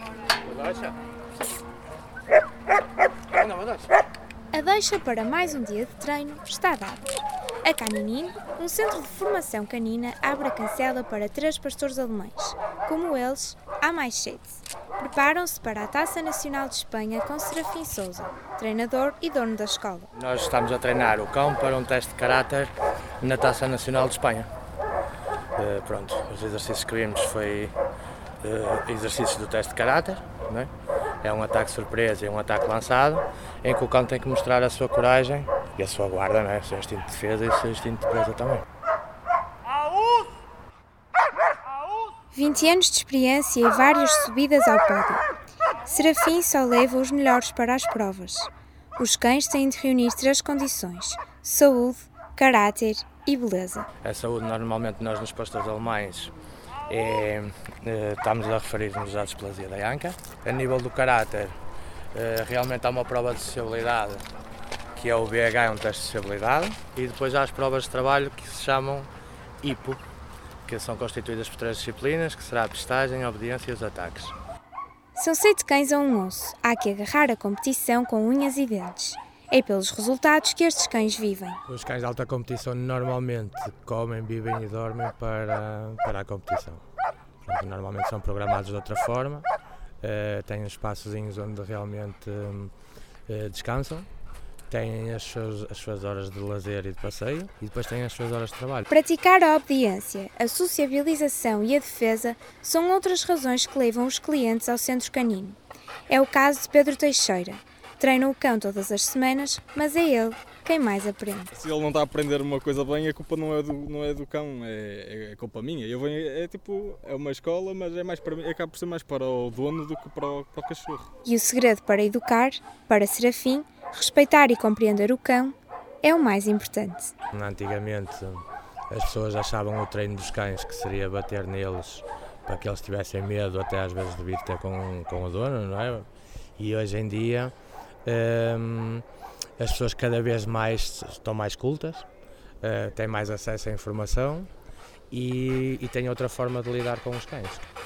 A deixa para mais um dia de treino está dada. A Caninin, um centro de formação canina, abre a cancela para 3 pastores alemães. Como eles, há mais 7. Preparam-se para a Taça Nacional de Espanha com Serafim Sousa, treinador e dono da escola. Nós estamos a treinar o cão para um teste de caráter na Taça Nacional de Espanha. Os exercícios que vimos foi exercícios do teste de caráter, não é? É um ataque surpresa e um ataque lançado, em que o cão tem que mostrar a sua coragem e a sua guarda, não é? O seu instinto de defesa e o seu instinto de presa também. 20 anos de experiência e várias subidas ao pódio. Serafim só leva os melhores para as provas. Os cães têm de reunir 3 condições: saúde, caráter e beleza. A saúde, normalmente, nós nos pastores alemães estamos a referir-nos à displasia da anca. A nível do caráter, realmente há uma prova de sociabilidade, que é o BH, é um teste de sociabilidade, e depois há as provas de trabalho que se chamam IPO, que são constituídas por 3 disciplinas, que será a pestagem, a obediência e os ataques. São 7 cães a um osso. Há que agarrar a competição com unhas e dentes. É pelos resultados que estes cães vivem. Os cães de alta competição normalmente comem, vivem e dormem para a competição. Normalmente são programados de outra forma, têm espaçozinhos onde realmente descansam, têm as suas horas de lazer e de passeio e depois têm as suas horas de trabalho. Praticar a obediência, a sociabilização e a defesa são outras razões que levam os clientes ao centro canino. É o caso de Pedro Teixeira. Treina o cão todas as semanas, mas é ele quem mais aprende. Se ele não está a aprender uma coisa bem, a culpa não é do cão, é culpa minha. É uma escola, mas é mais para mim, acaba por ser mais para o dono do que para o cachorro. E o segredo para educar, para Serafim, respeitar e compreender o cão, é o mais importante. Antigamente, as pessoas achavam o treino dos cães que seria bater neles para que eles tivessem medo, até às vezes de vir ter com o dono, não é? E hoje em dia as pessoas cada vez mais estão mais cultas, têm mais acesso à informação e têm outra forma de lidar com os cães.